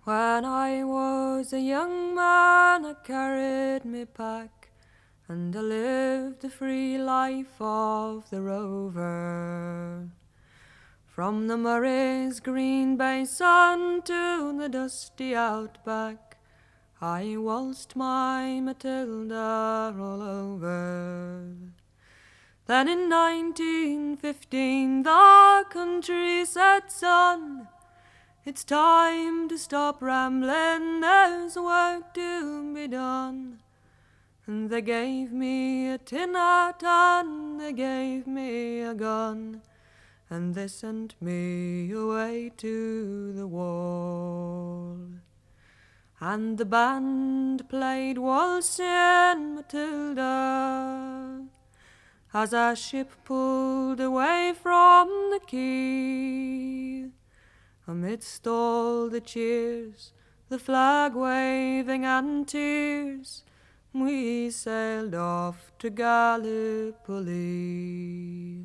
When I was a young man, I carried me pack, and I lived the free life of the rover. From the Murray's green basin to the dusty outback, I waltzed my Matilda all over. Then in 1915 the country said, "Son, it's time to stop rambling, there's work to be done." And they gave me a tin hat and they gave me a gun, and they sent me away to the wall. And the band played Waltzing Matilda as our ship pulled away from the quay. Amidst all the cheers, the flag waving and tears, we sailed off to Gallipoli.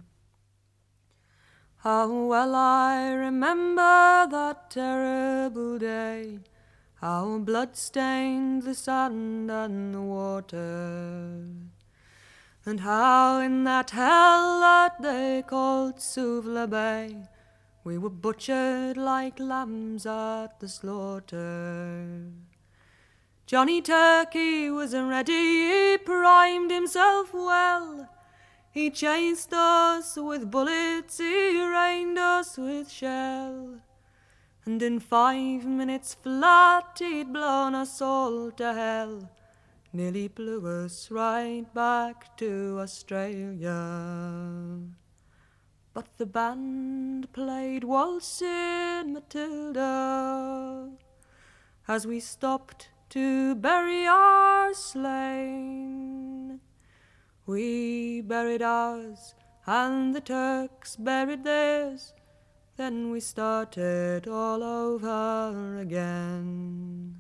How well I remember that terrible day, how blood-stained the sand and the water, and how in that hell that they called Suvla Bay we were butchered like lambs at the slaughter. Johnny Turkey was ready, he primed himself well. He chased us with bullets, he rained us with shell. And in 5 minutes flat he'd blown us all to hell. Nearly blew us right back to Australia. But the band played Waltzing Matilda as we stopped to bury our slain. We buried ours and the Turks buried theirs, then we started all over again.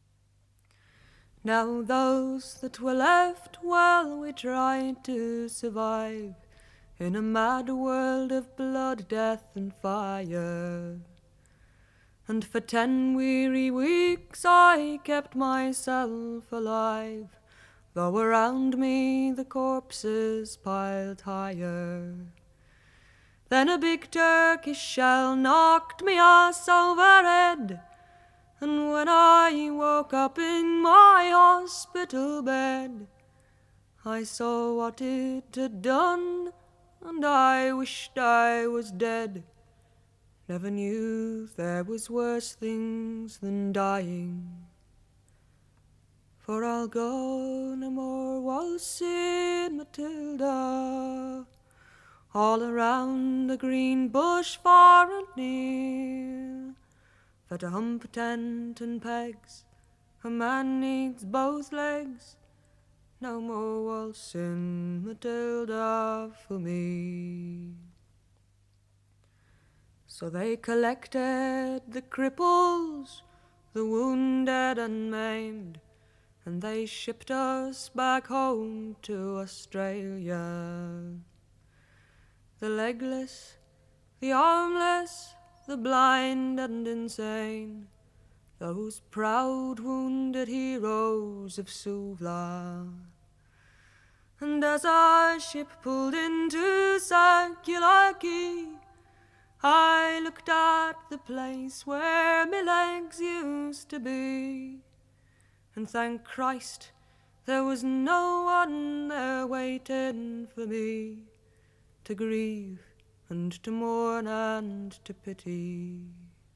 Now those that were left, well, we tried to survive in a mad world of blood, death and fire. And for 10 weary weeks I kept myself alive, though around me the corpses piled higher. Then a big Turkish shell knocked me ass overhead, and when I woke up in my hospital bed, I saw what it had done, and I wished I was dead. Never knew there was worse things than dying. For I'll go no more waltzing Matilda, all around the green bush far and near. For to hump a tent and pegs, a man needs both legs. No more waltzing Matilda for me. So they collected the cripples, the wounded and maimed, and they shipped us back home to Australia. The legless, the armless, the blind and insane, those proud wounded heroes of Suvla. And as our ship pulled into Circular Quay, I looked at the place where my legs used to be, and thank Christ there was no one there waiting for me, to grieve and to mourn and to pity.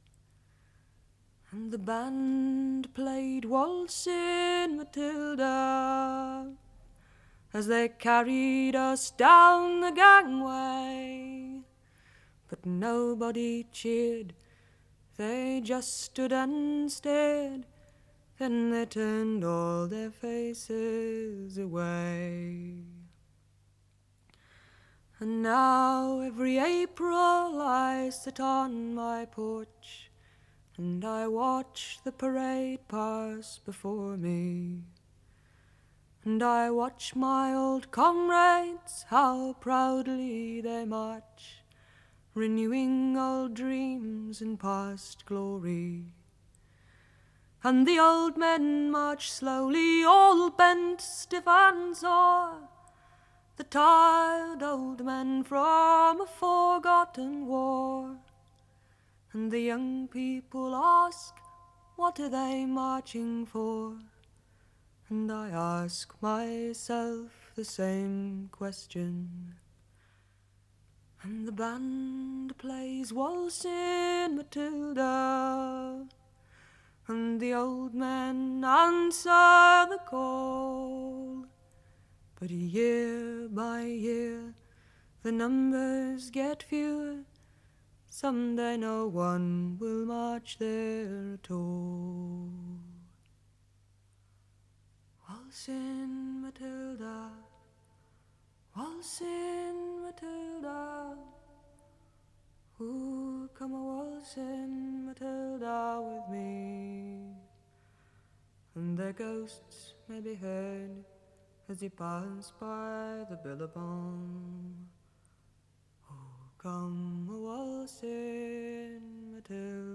And the band played Waltzing Matilda as they carried us down the gangway, but nobody cheered, they just stood and stared, then they turned all their faces away. And now every April I sit on my porch, and I watch the parade pass before me, and I watch my old comrades, how proudly they march, renewing old dreams and past glory. And the old men march slowly, all bent, stiff and sore, the tired old men from a forgotten war. And the young people ask, what are they marching for? And I ask myself the same question. And the band plays Waltz in Matilda, and the old men answer the call. But year by year the numbers get fewer. Someday no one will march there at all. Waltz in Matilda, waltz in Matilda. Ooh, come a waltz in Matilda with me. And their ghosts may be heard as they pass by the billabong. Oh, come a waltz in Matilda.